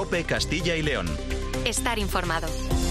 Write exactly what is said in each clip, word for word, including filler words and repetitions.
COPE Castilla y León. Estar informado.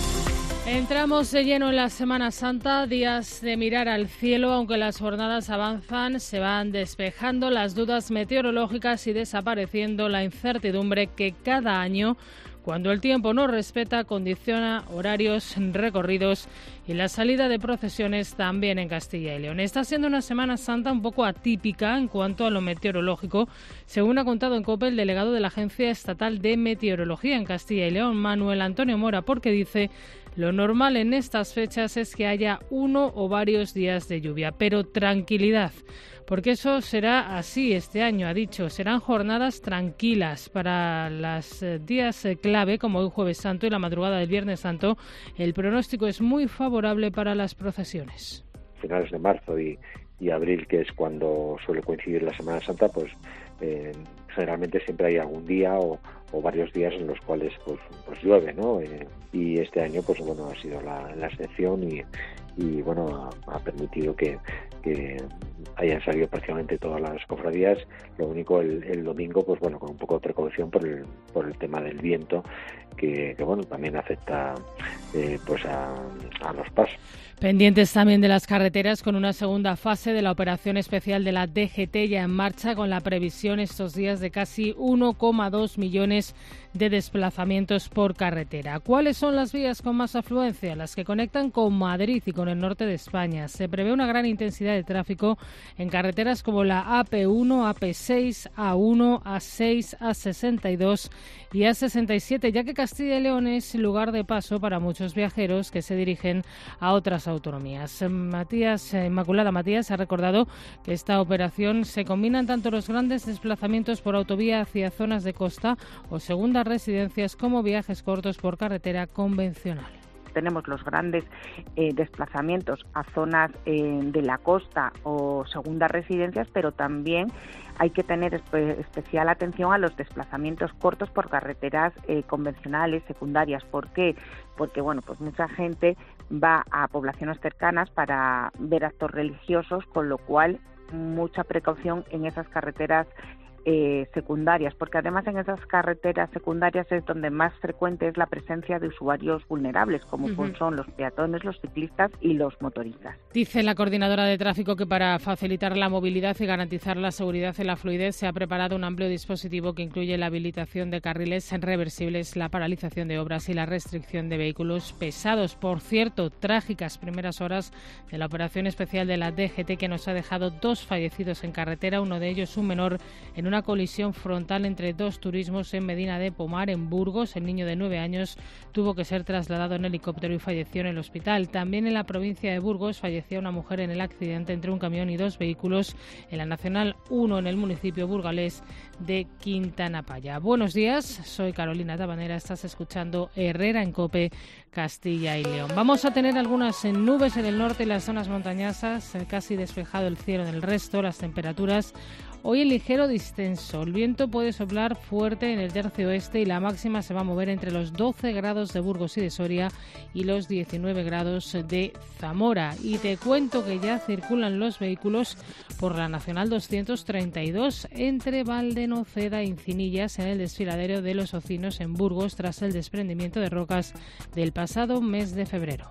Entramos de lleno en la Semana Santa, días de mirar al cielo, aunque las jornadas avanzan, se van despejando las dudas meteorológicas y desapareciendo la incertidumbre que cada año, cuando el tiempo no respeta, condiciona horarios, recorridos y la salida de procesiones también en Castilla y León. Está siendo una Semana Santa un poco atípica en cuanto a lo meteorológico, según ha contado en COPE el delegado de la Agencia Estatal de Meteorología en Castilla y León, Manuel Antonio Mora, porque dice: lo normal en estas fechas es que haya uno o varios días de lluvia, pero tranquilidad, porque eso será así este año, ha dicho. Serán jornadas tranquilas para los días clave, como hoy Jueves Santo y la madrugada del Viernes Santo. El pronóstico es muy favorable para las procesiones. Finales de marzo y, y abril, que es cuando suele coincidir la Semana Santa, pues eh, generalmente siempre hay algún día o, o varios días en los cuales pues, pues llueve, ¿no? Eh, y este año pues bueno ha sido la, la excepción y, y bueno ha, ha permitido que, que hayan salido prácticamente todas las cofradías. Lo único el, el domingo pues bueno con un poco de precaución por el por el tema del viento que, que bueno también afecta eh, pues a, a los pasos. Pendientes también de las carreteras, con una segunda fase de la operación especial de la D G T ya en marcha, con la previsión estos días de casi uno coma dos millones de desplazamientos por carretera. ¿Cuáles son las vías con más afluencia? Las que conectan con Madrid y con el norte de España. Se prevé una gran intensidad de tráfico en carreteras como la A P uno, A P seis, A uno, A seis, A sesenta y dos y A sesenta y siete, ya que Castilla y León es lugar de paso para muchos viajeros que se dirigen a otras autonomías. Matías, Inmaculada Matías ha recordado que esta operación se combinan tanto los grandes desplazamientos por autovía hacia zonas de costa o segundas residencias como viajes cortos por carretera convencional. Tenemos los grandes eh, desplazamientos a zonas eh, de la costa o segundas residencias, pero también hay que tener espe- especial atención a los desplazamientos cortos por carreteras eh, convencionales, secundarias. ¿Por qué? Porque bueno, pues mucha gente va a poblaciones cercanas para ver actos religiosos, con lo cual mucha precaución en esas carreteras Eh, secundarias, porque además en esas carreteras secundarias es donde más frecuente es la presencia de usuarios vulnerables, como uh-huh. son los peatones, los ciclistas y los motoristas. Dice la coordinadora de tráfico que para facilitar la movilidad y garantizar la seguridad y la fluidez se ha preparado un amplio dispositivo que incluye la habilitación de carriles reversibles, la paralización de obras y la restricción de vehículos pesados. Por cierto, trágicas primeras horas de la operación especial de la D G T, que nos ha dejado dos fallecidos en carretera, uno de ellos un menor en una Una colisión frontal entre dos turismos en Medina de Pomar, en Burgos. El niño de nueve años tuvo que ser trasladado en helicóptero y falleció en el hospital. También en la provincia de Burgos falleció una mujer en el accidente entre un camión y dos vehículos en la Nacional uno en el municipio burgalés de Quintana Paya. Buenos días, soy Carolina Tabanera, estás escuchando Herrera en COPE Castilla y León. Vamos a tener algunas nubes en el norte y las zonas montañosas, casi despejado el cielo en el resto. Las temperaturas hoy en ligero descenso. El viento puede soplar fuerte en el tercio oeste y la máxima se va a mover entre los doce grados de Burgos y de Soria y los diecinueve grados de Zamora. Y te cuento que ya circulan los vehículos por la Nacional doscientos treinta y dos entre Valdenoceda e Incinillas en el desfiladero de Los Ocinos en Burgos, tras el desprendimiento de rocas del pasado mes de febrero.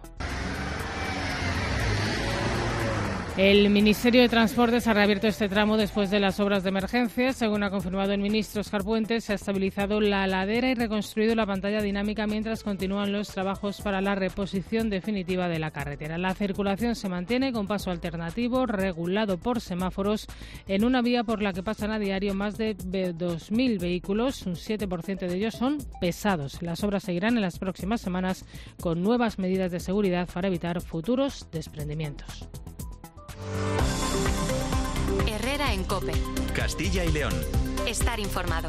El Ministerio de Transportes ha reabierto este tramo después de las obras de emergencia. Según ha confirmado el ministro Óscar Puente, se ha estabilizado la ladera y reconstruido la pantalla dinámica mientras continúan los trabajos para la reposición definitiva de la carretera. La circulación se mantiene con paso alternativo, regulado por semáforos, en una vía por la que pasan a diario más de dos mil vehículos. Un siete por ciento de ellos son pesados. Las obras seguirán en las próximas semanas con nuevas medidas de seguridad para evitar futuros desprendimientos. Herrera en COPE. Castilla y León. Estar informado.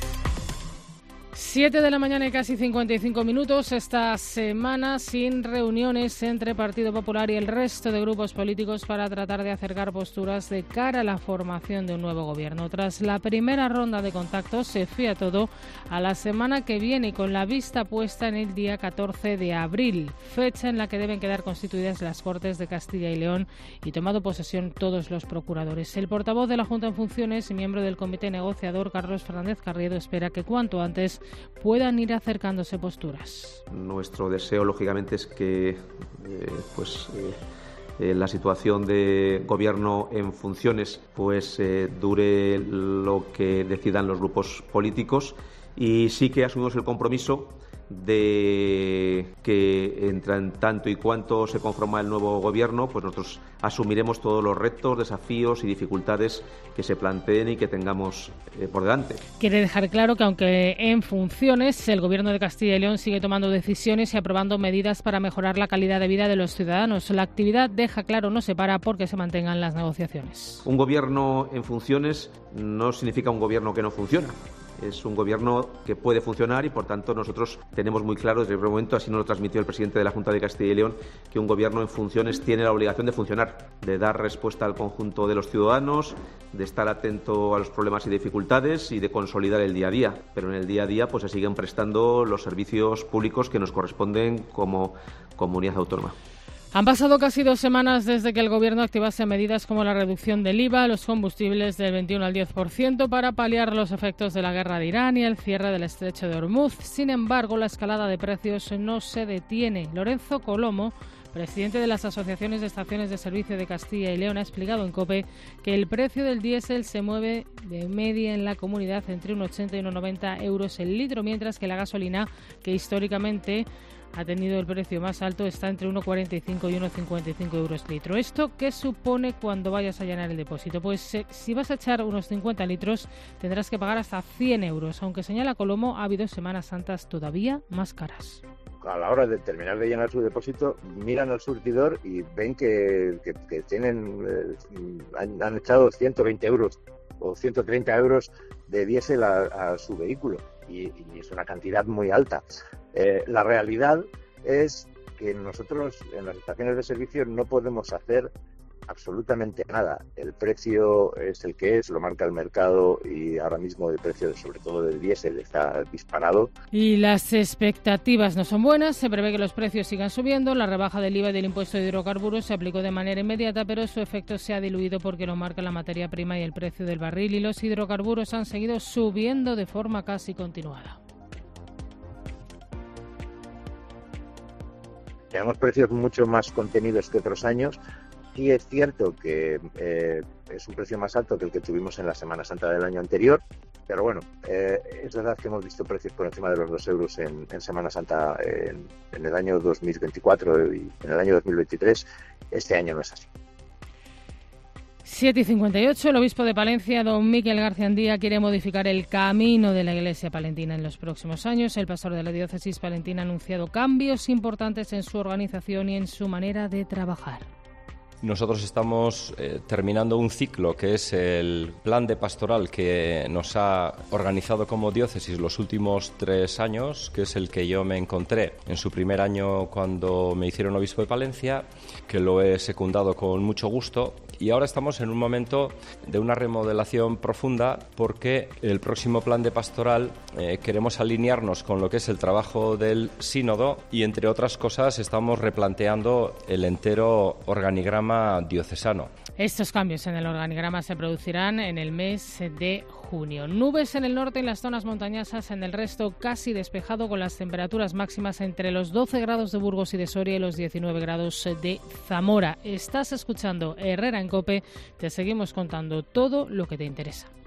siete de la mañana y casi cincuenta y cinco minutos. Esta semana sin reuniones entre Partido Popular y el resto de grupos políticos para tratar de acercar posturas de cara a la formación de un nuevo gobierno. Tras la primera ronda de contactos, se fía todo a la semana que viene, con la vista puesta en el día catorce de abril, fecha en la que deben quedar constituidas las Cortes de Castilla y León y tomado posesión todos los procuradores. El portavoz de la Junta en funciones y miembro del comité negociador, Carlos Fernández Carriedo, espera que cuanto antes puedan ir acercándose posturas. Nuestro deseo, lógicamente, es que eh, pues, eh, eh, la situación de gobierno en funciones pues, eh, dure lo que decidan los grupos políticos, y sí que asumimos el compromiso de que en tanto y cuanto se conforma el nuevo gobierno, pues nosotros asumiremos todos los retos, desafíos y dificultades que se planteen y que tengamos eh, por delante. Quiere dejar claro que aunque en funciones, el Gobierno de Castilla y León sigue tomando decisiones y aprobando medidas para mejorar la calidad de vida de los ciudadanos. La actividad, deja claro, no se para porque se mantengan las negociaciones. Un gobierno en funciones no significa un gobierno que no funciona. Es un gobierno que puede funcionar y, por tanto, nosotros tenemos muy claro desde el primer momento, así nos lo transmitió el presidente de la Junta de Castilla y León, que un gobierno en funciones tiene la obligación de funcionar, de dar respuesta al conjunto de los ciudadanos, de estar atento a los problemas y dificultades y de consolidar el día a día. Pero en el día a día pues se siguen prestando los servicios públicos que nos corresponden como comunidad autónoma. Han pasado casi dos semanas desde que el Gobierno activase medidas como la reducción del I V A a los combustibles del veintiuno al diez por ciento para paliar los efectos de la guerra de Irán y el cierre del estrecho de Hormuz. Sin embargo, la escalada de precios no se detiene. Lorenzo Colomo, presidente de las asociaciones de estaciones de servicio de Castilla y León, ha explicado en COPE que el precio del diésel se mueve de media en la comunidad entre uno ochenta y uno noventa euros el litro, mientras que la gasolina, que históricamente ha tenido el precio más alto, está entre uno cuarenta y cinco y uno cincuenta y cinco euros litro. ¿Esto qué supone cuando vayas a llenar el depósito? Pues eh, si vas a echar unos cincuenta litros tendrás que pagar hasta cien euros, aunque señala Colomo, ha habido Semanas Santas todavía más caras. A la hora de terminar de llenar su depósito, miran al surtidor y ven que, que, que tienen eh, han, han echado ciento veinte euros o ciento treinta euros de diésel a, a su vehículo, y, y es una cantidad muy alta. Eh, la realidad es que nosotros en las estaciones de servicio no podemos hacer absolutamente nada. El precio es el que es, lo marca el mercado, y ahora mismo el precio, sobre todo del diésel, está disparado. Y las expectativas no son buenas. Se prevé que los precios sigan subiendo. La rebaja del I V A y del impuesto de hidrocarburos se aplicó de manera inmediata, pero su efecto se ha diluido porque lo marca la materia prima y el precio del barril, y los hidrocarburos han seguido subiendo de forma casi continuada. Tenemos precios mucho más contenidos que otros años. Sí es cierto que eh, es un precio más alto que el que tuvimos en la Semana Santa del año anterior, pero bueno, eh, es verdad que hemos visto precios por encima de los dos euros en, en Semana Santa en, en el año dos mil veinticuatro y en el año dos mil veintitrés. Este año no es así. siete y cincuenta y ocho, el obispo de Palencia, don Miquel Garciandía, quiere modificar el camino de la Iglesia palentina en los próximos años. El pastor de la diócesis palentina ha anunciado cambios importantes en su organización y en su manera de trabajar. Nosotros estamos eh, terminando un ciclo que es el plan de pastoral que nos ha organizado como diócesis los últimos tres años, que es el que yo me encontré en su primer año cuando me hicieron obispo de Palencia, que lo he secundado con mucho gusto. Y ahora estamos en un momento de una remodelación profunda porque el próximo plan de pastoral eh, queremos alinearnos con lo que es el trabajo del sínodo y, entre otras cosas, estamos replanteando el entero organigrama diocesano. Estos cambios en el organigrama se producirán en el mes de junio. Nubes en el norte y las zonas montañosas, en el resto casi despejado, con las temperaturas máximas entre los doce grados de Burgos y de Soria y los diecinueve grados de Zamora. Estás escuchando Herrera en COPE, te seguimos contando todo lo que te interesa.